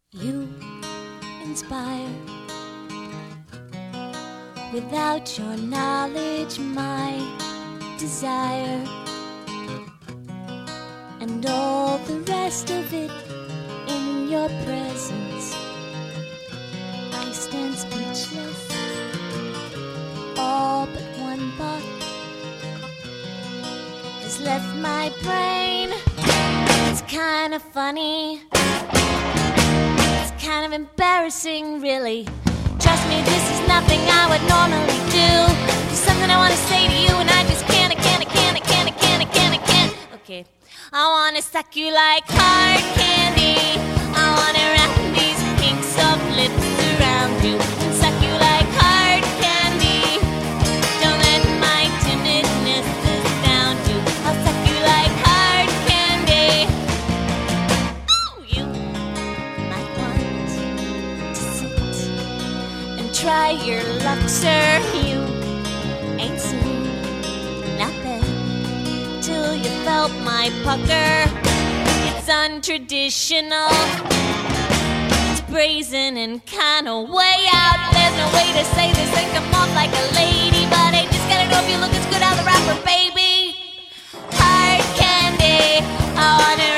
You inspire. Without your knowledge, my desire, and all the rest of it in your presence, I stand speechless. All but one thought has left my brain. It's kind of funny. It's kind of embarrassing, really. Trust me, this is nothing I would normally do. There's something I want to say to you, and I just can't. Okay, I want to suck you like hard candy. I want to wrap these pink soft lips around you and suck you like hard candy. Don't let my timidness astound you. I'll suck you like hard candy. Ooh, you might want to sit and try your luck, sir. You ain't seen nothing till you felt my pucker. It's untraditional, it's brazen and kinda way out. There's no way to say this and come off like a lady, but I just gotta know if you look as good out the rapper, baby. Hard candy, I wanna